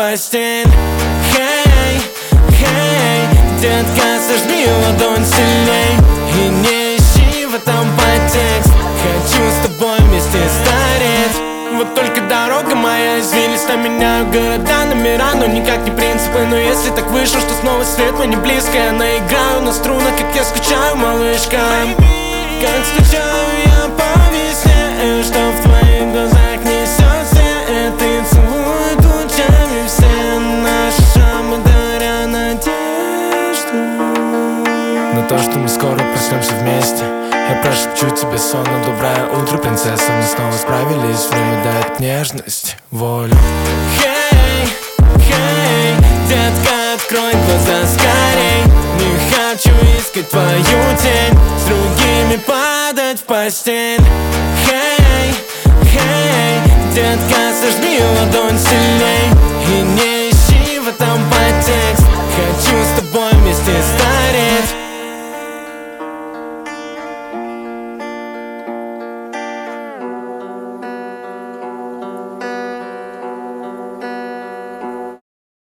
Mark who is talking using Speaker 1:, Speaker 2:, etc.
Speaker 1: постель. Хей, хей, детка, сожми ладонь сильней и не ищи в этом подтекст. Хочу с тобой вместе стареть. Вот только дорога моя извилиста, меняю города, номера, но никак не принципы. Но если так вышло, что снова свет мой не близко, я наиграю на струнах, как я скучаю, малышка. Как скучаю я по весне, что в твоих глазах несется. Ты целует лучами все наши шрамы, даря надежду на то, что мы скоро проснемся вместе. Я прошепчу тебе сон на доброе утро, принцесса. Мы снова справились, время дает нежность, волю. Хей, хей, детка, открой глаза скорей. Не хочу искать твою тень, с другими падать в постель. Хей, хей, детка, сожми ладонь сильней и не ищи в этом подтекст. Хочу